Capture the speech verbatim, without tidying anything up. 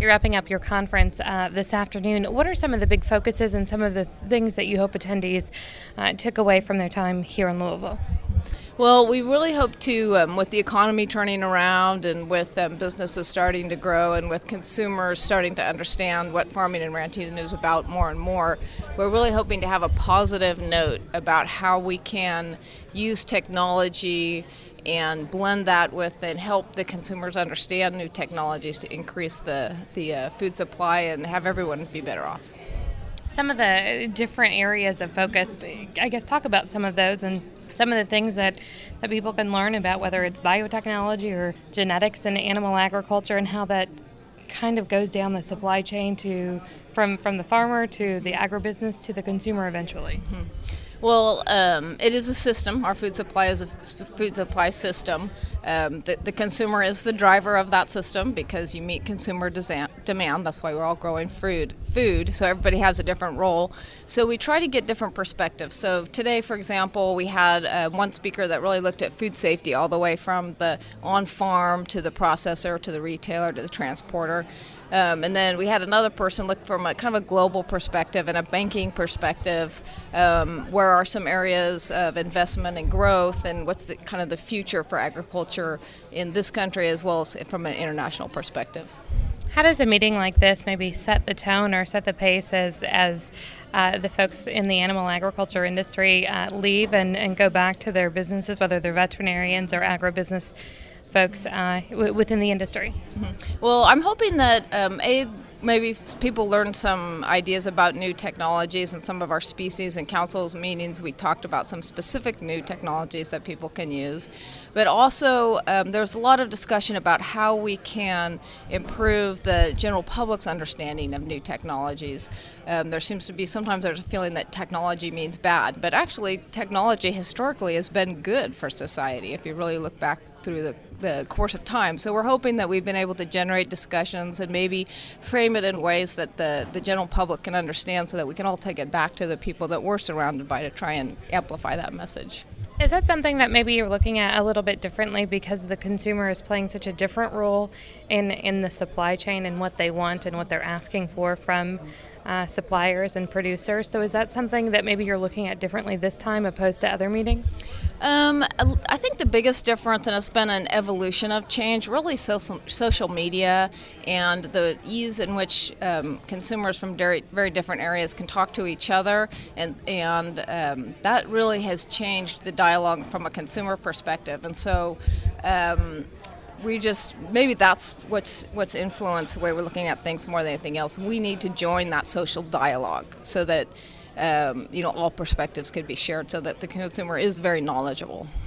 You're wrapping up your conference uh, this afternoon. What are some of the big focuses and some of the things that you hope attendees uh, took away from their time here in Louisville? Well, we really hope to, um, with the economy turning around and with um, businesses starting to grow and with consumers starting to understand what farming and ranching is about more and more, we're really hoping to have a positive note about how we can use technology and blend that with and help the consumers understand new technologies to increase the, the uh, food supply and have everyone be better off. Some of the different areas of focus, I guess talk about some of those and some of the things that, that people can learn about, whether it's biotechnology or genetics and animal agriculture, and how that kind of goes down the supply chain to from, from the farmer to the agribusiness to the consumer eventually. Mm-hmm. Well, um, it is a system. Our food supply is a food supply system. Um, the, the consumer is the driver of that system because you meet consumer desa- demand. That's why we're all growing food. Food. So everybody has a different role. So we try to get different perspectives. So today, for example, we had uh, one speaker that really looked at food safety all the way from the on-farm to the processor to the retailer to the transporter. Um, and then we had another person look from a kind of a global perspective and a banking perspective. Um, where are some areas of investment and growth, and what's the, kind of the future for agriculture in this country as well as from an international perspective? How does a meeting like this maybe set the tone or set the pace as as uh, the folks in the animal agriculture industry uh, leave and, and go back to their businesses, whether they're veterinarians or agribusiness folks uh, w- within the industry? Mm-hmm. Well, I'm hoping that um, a maybe people learn some ideas about new technologies. In some of our species and councils meetings, we talked about some specific new technologies that people can use. But also, um, there's a lot of discussion about how we can improve the general public's understanding of new technologies. Um, there seems to be sometimes there's a feeling that technology means bad, but actually technology historically has been good for society if you really look back through the, the course of time. So we're hoping that we've been able to generate discussions and maybe frame it in ways that the, the general public can understand so that we can all take it back to the people that we're surrounded by to try and amplify that message. Is that something that maybe you're looking at a little bit differently because the consumer is playing such a different role in, in the supply chain and what they want and what they're asking for from uh, suppliers and producers? So is that something that maybe you're looking at differently this time opposed to other meetings? Um, I think the biggest difference, and it's been an evolution of change, really social, social media and the ease in which um, consumers from very, very different areas can talk to each other, and and um, that really has changed the dialogue from a consumer perspective. And so um, we just, maybe that's what's what's influenced the way we're looking at things more than anything else. We need to join that social dialogue so that Um, you know, all perspectives could be shared so that the consumer is very knowledgeable.